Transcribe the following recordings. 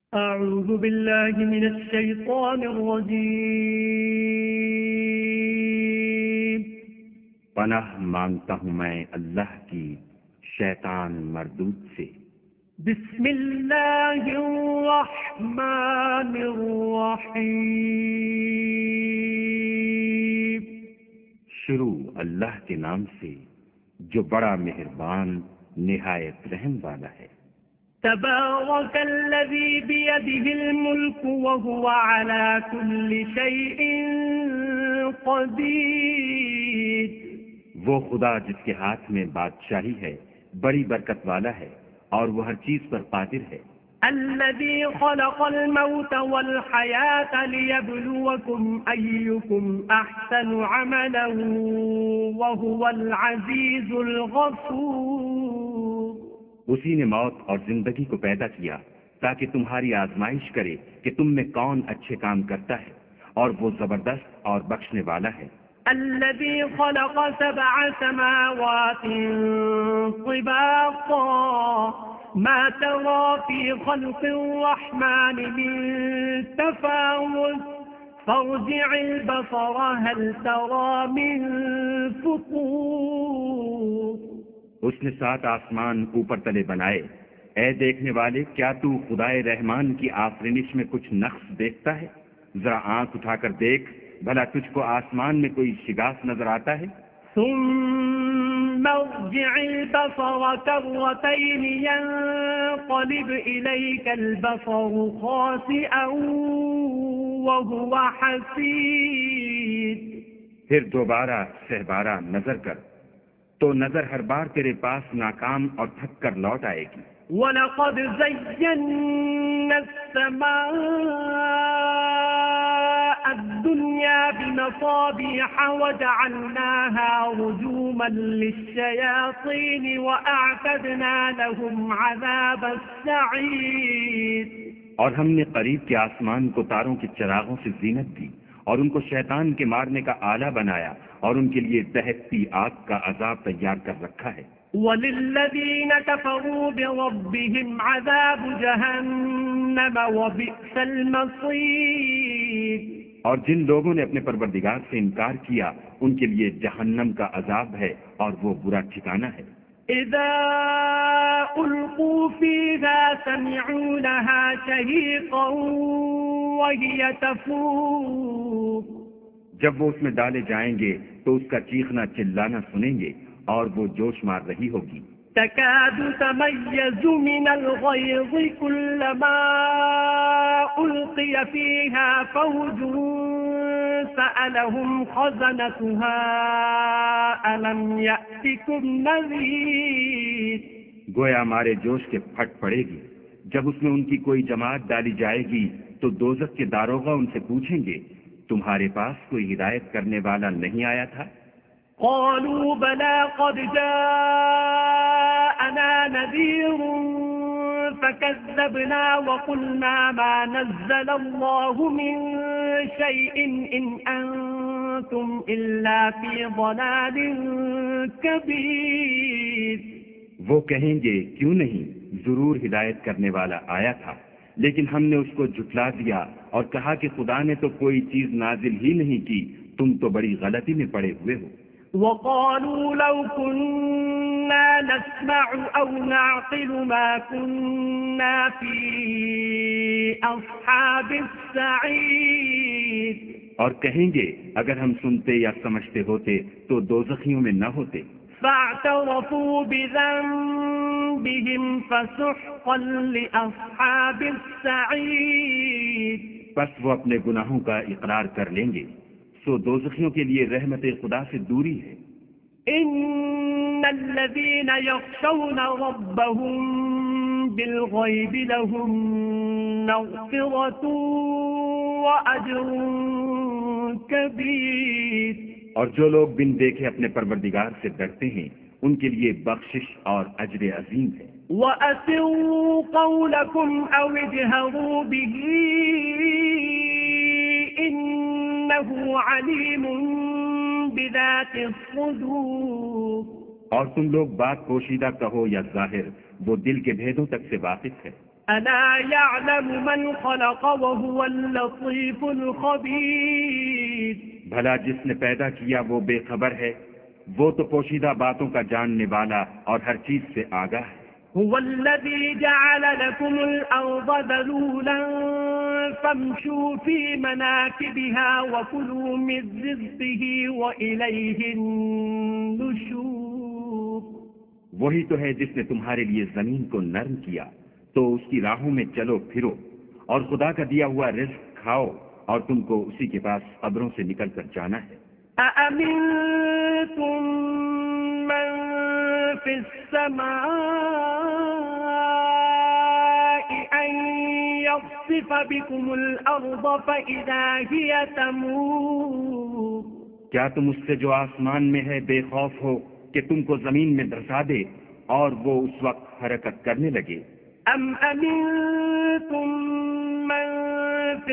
أعوذ بالله من الشيطان الرجيم پناہ مانگتا ہوں میں اللہ کی شیطان مردود سے۔ بسم الله الرحمن الرحيم شروع اللہ کے نام سے جو بڑا مہربان نہایت رحم والا ہے۔ تبارك الذي بيده الملك وهو على كل شيء قدير۔ وہ خدا جس کے ہاتھ میں بادشاہی ہے بڑی برکت والا ہے اور وہ ہر چیز پر قادر ہے۔ الذي خلق الموت والحياة ليبلوكم أيكم أحسن عملا وهو العزيز الغفور۔ اسی نے موت اور زندگی کو پیدا کیا تاکہ تمہاری آزمائش کرے کہ تم میں کون اچھے کام کرتا ہے، اور وہ زبردست اور بخشنے والا ہے۔ الذي خلق 7 سماوات طباقا ما ترى في خلق الرحمن من تفاوت فارجع البصر هل ترى من فطور۔ اس نے 7 آسمان اوپر تلے بنائے، اے دیکھنے والے کیا تو خدائے رحمان کی آفرینش میں کچھ نقص دیکھتا ہے؟ ذرا آنکھ اٹھا کر دیکھ بھلا تجھ کو آسمان میں کوئی شگاف نظر آتا ہے؟ ثم ارجع البصر كرتين ينقلب إليك البصر خاسئا وهو حسير۔ پھر دوبارہ سہبارہ نظر کر تو نظر ہر بار تیرے پاس ناکام اور تھک کر لوٹ آئے گی۔ وَلَقَدْ زَيَّنَّا السَّمَاءَ الدُّنْيَا بِمَصَابِيحَ وَجَعَلْنَاهَا رُجُومًا لِلشَّيَاطِينِ وَأَعْتَدْنَا لَهُمْ عَذَابَ السَّعِيرِ۔ اور ہم نے قریب کے آسمان کو تاروں کے چراغوں سے زینت دی اور ان کو شیطان کے مارنے کا آلہ بنایا اور ان کے لیے دہکتی آگ کا عذاب تیار کر رکھا ہے۔ وَلِلَّذِينَ كَفَرُوا بِرَبِّهِمْ عَذَابُ جَهَنَّمَ وَبِئْسَ الْمَصِيرُ۔ اور جن لوگوں نے اپنے پروردگار سے انکار کیا ان کے لیے جہنم کا عذاب ہے اور وہ برا ٹھکانہ ہے۔ إِذَا أُلْقُوا فِيهَا سَمِعُوا لَهَا شَهِيقًا وَهِيَ تَفُورُ۔ جب وہ اس میں ڈالے جائیں گے تو اس کا چیخنا چلانا سنیں گے اور وہ جوش مار رہی ہوگی۔ تكاد تميز من الغيظ كلما ألقي فيها فوج سألهم خزنتها ألم يأتكم نذير۔ گویا مارے جوش کے پھٹ پڑے گی۔ جب اس میں ان کی کوئی جماعت ڈالی جائے گی تو دوزخ کے داروغہ ان سے پوچھیں گے تمہارے پاس کوئی ہدایت کرنے والا نہیں آیا تھا؟ قالوا بلى قد جاءنا نذير فكذبنا وقلنا ما نزل الله من شيء إن أنتم إلا في ضلال كبير۔ وہ کہیں گے کیوں نہیں، ضرور ہدایت کرنے والا آیا تھا، لیکن ہم نے اس کو جھٹلا دیا اور کہا کہ خدا نے تو کوئی چیز نازل ہی نہیں کی، تم تو بڑی غلطی میں پڑے ہوئے ہو۔ وقالوا لو كنا نسمع أو نعقل ما كنا في أصحاب السعير۔ اور کہیں گے اگر ہم سنتے یا سمجھتے ہوتے تو دوزخیوں میں نہ ہوتے۔ فاعترفوا بذنبهم فسحقا لأصحاب السعير۔ بس وہ اپنے گناہوں کا اقرار کر لیں گے، سو دوزخیوں کے لیے رحمت خدا سے دوری ہے۔ ان الذين يخشون ربهم بالغيب لهم مغفرة وأجر كبير۔ اور جو لوگ بن دیکھے اپنے پروردگار سے ڈرتے ہیں ان کے لیے بخشش اور اجر عظیم ہے۔ وَأَسِرُّوا قَوْلَكُمْ أَوْ اجْهَرُوا بِهِ إِنَّهُ عَلِيمٌ بِذَاتِ الصُّدُورِ۔ اور تم لوگ بات پوشیدہ کہو یا ظاہر، وہ دل کے بھیدوں تک سے واقف ہے۔ ألا يعلم من خلق وهو اللطيف الخبير بھلا جس نے پیدا کیا وہ بے خبر ہے، وہ تو پوشیدہ باتوں کا جاننے والا اور ہر چیز سے آگاہ ہے۔ هو الذي جعل لكم الأرض ذلولا فامشوا في مناكبها وكلوا من رزقه وإليه النشور وہی تو ہے جس نے تمہارے لیے زمین کو نرم کیا، تو اس کی راہوں میں چلو پھرو اور خدا کا دیا ہوا رزق کھاؤ، اور تم کو اسی کے پاس قبروں سے نکل کر جانا ہے۔ أأمنتم من في السماء أن يخسف بكم الأرض فإذا هي تمور کیا تم اس سے جو آسمان میں ہے بے خوف ہو کہ تم کو زمین میں دھسا دے اور وہ اس وقت حرکت کرنے لگے؟ أم أمنتم من في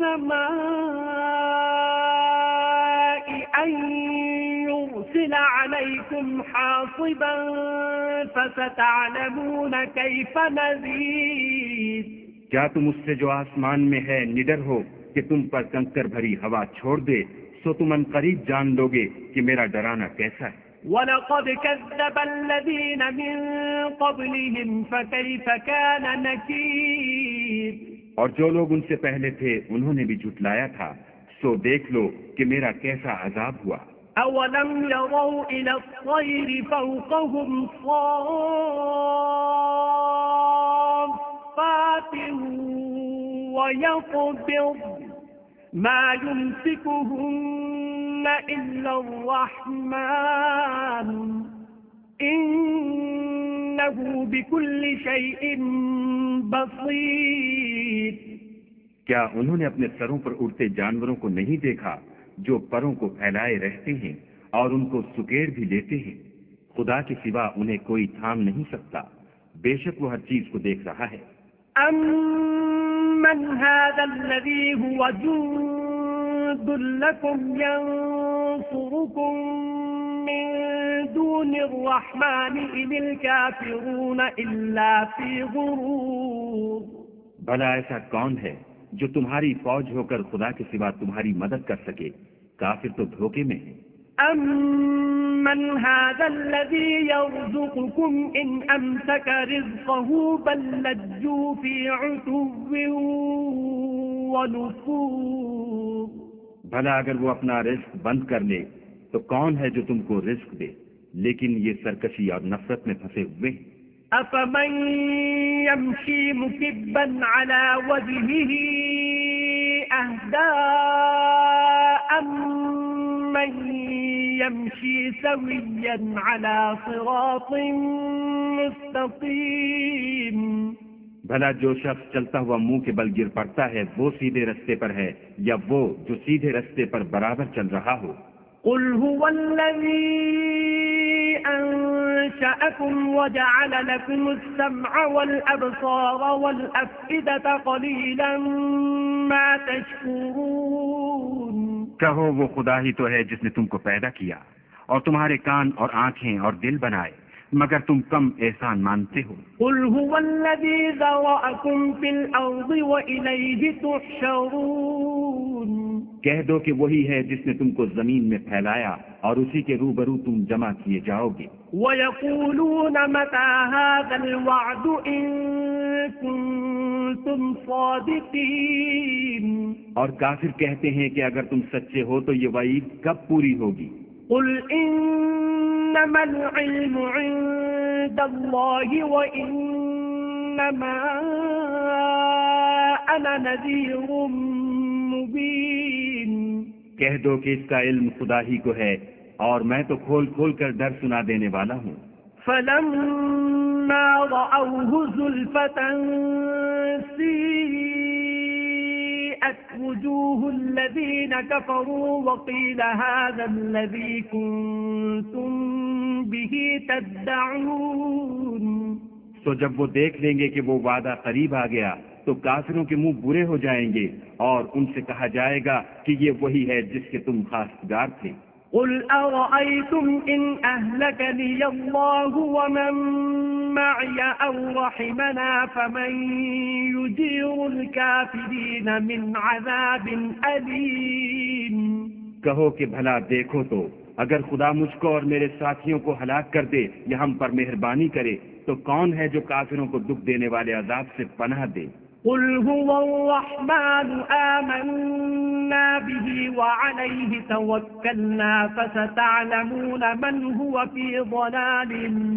السماء أن يرسل عليكم حاصبا فستعلمون كيف نذير کیا تم اس سے جو آسمان میں ہے نڈر ہو کہ تم پر کنکر بھری ہوا چھوڑ دے، سو تم ان قریب جان لو گے کہ میرا ڈرانا کیسا ہے۔ وَلَقَدْ كَذَّبَ الَّذِينَ مِن قَبْلِهِمْ فَكَيْفَ كَانَ نَكِيرِ اور جو لوگ ان سے پہلے تھے انہوں نے بھی جھٹلایا تھا، سو دیکھ لو کہ میرا کیسا عذاب ہوا۔ أَوَلَمْ يَرَوْا إِلَى الطَّيْرِ فَوْقَهُمْ صَافَّاتٍ وَيَقْبِضْنَ مَا يُمْسِكُهُنَّ إِلَّا الرَّحْمَنُ إِنَّهُ بِكُلِّ شَيْءٍ بَصِيرٌ کیا انہوں نے اپنے سروں پر اڑتے جانوروں کو نہیں دیکھا جو پروں کو پھیلائے رہتے ہیں اور ان کو سکیڑ بھی لیتے ہیں؟ خدا کے سوا انہیں کوئی تھام نہیں سکتا، بے شک وہ ہر چیز کو دیکھ رہا ہے۔ أَمَّنْ هَذَا الَّذِي هُوَ جُندٌ لَكُمْ يَنصُرُكُم مِّن دُونِ الرَّحْمَنِ إِنِ الْكَافِرُونَ إِلَّا فِي غُرُورٍ بھلا ایسا کون ہے جو تمہاری فوج ہو کر خدا کے سوا تمہاری مدد کر سکے؟ کافر تو دھوکے میں ہیں۔ أَمَّنْ هَذَا الَّذِي يَرْزُقُكُمْ إِنْ أَمْسَكَ رِزْقَهُ بَل لَّجُّوا فِي عُتُوٍّ وَنُفُورٍ بھلا اگر وہ اپنا رزق بند کر لے تو کون ہے جو تم کو رزق دے؟ لیکن یہ سرکشی اور نفرت میں پھنسے ہوئے ہیں۔ أَفَمَن يَمْشِي مُكِبًّا عَلَى وَجْهِهِ أَهْدَىٰ أَمَّن يَمْشِي سَوِيًّا عَلَى صِرَاطٍ مُّسْتَقِيمٍ بھلا جو شخص چلتا ہوا منہ کے بل گر پڑتا ہے وہ سیدھے رستے پر ہے یا وہ جو سیدھے رستے پر برابر چل رہا ہو؟ قُلْ هُوَ الَّذِي أَنشَأَكُمْ وَجَعَلَ لَكُمُ السَّمْعَ وَالْأَبْصَارَ وَالْأَفْئِدَةَ قَلِيلًا مَا تَشْكُرُونَ کہو وہ خدا ہی تو ہے جس نے تم کو پیدا کیا اور تمہارے کان اور آنکھیں اور دل بنائے، مگر تم کم احسان مانتے ہو۔ قُلْ هُوَ الَّذِي ذَرَأَكُمْ فِي الْأَرْضِ وَإِلَيْهِ تُحْشَرُونَ کہہ دو کہ وہی ہے جس نے تم کو زمین میں پھیلایا اور اسی کے روبرو تم جمع کیے جاؤ گے۔ وَيَقُولُونَ مَتَىٰ هَٰذَا الْوَعْدُ إِن كُنتُمْ صَادِقِينَ اور کافر کہتے ہیں کہ اگر تم سچے ہو تو یہ وعید کب پوری ہوگی؟ قُلْ إِنَّمَا الْعِلْمُ عِندَ اللَّهِ وَإِنَّمَا أَنَا نَذِيرٌ مُّبِينٌ کہہ دو کہ اس کا علم خدا ہی کو ہے اور میں تو کھول کھول کر ڈر سنا دینے والا ہوں۔ فَلَمَّا رَأَوْهُ زُلْفَةً سِيئَتْ وُجُوهُ الَّذِينَ كَفَرُوا وَقِيلَ هَٰذَا الَّذِي كُنتُم بِهِ تَدَّعُونَ تو جب وہ دیکھ لیں گے کہ وہ وعدہ قریب آ گیا تو کافروں کے منہ برے ہو جائیں گے اور ان سے کہا جائے گا کہ یہ وہی ہے جس کے تم خواستگار تھے۔ قل أرأيتم إن أهلكني الله ومن معي أو رحمنا فمن يجير الكافرين من عذاب أليم. کہو کہ بھلا دیکھو تو اگر خدا مجھ کو اور میرے ساتھیوں کو ہلاک کر دے یا ہم پر مہربانی کرے تو کون ہے جو کافروں کو دکھ دینے والے عذاب سے پناہ دے؟ قل هو الرحمن آمنا به وعليه توكلنا فستعلمون من هو في ضلال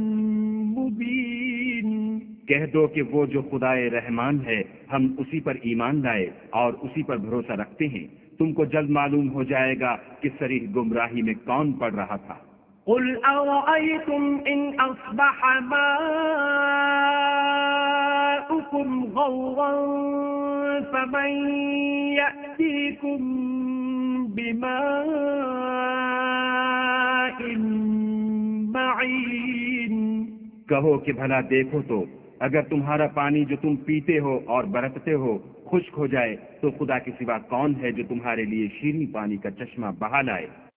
مبين. کہہ دو کہ وہ جو خدائے رحمان ہے ہم اسی پر ایمان لائے اور اسی پر بھروسہ رکھتے ہیں، تم کو جلد معلوم ہو جائے گا کہ صریح گمراہی میں کون پڑ رہا تھا. قل أرأيتم إن أصبح ماؤكم غورا فمن يأتيكم بماء معين. کہو کہ بھلا دیکھو تو اگر تمہارا پانی جو تم پیتے ہو اور برتتے ہو خشک ہو جائے تو خدا کے سوا کون ہے جو تمہارے لیے شیریں پانی کا چشمہ بہا لائے؟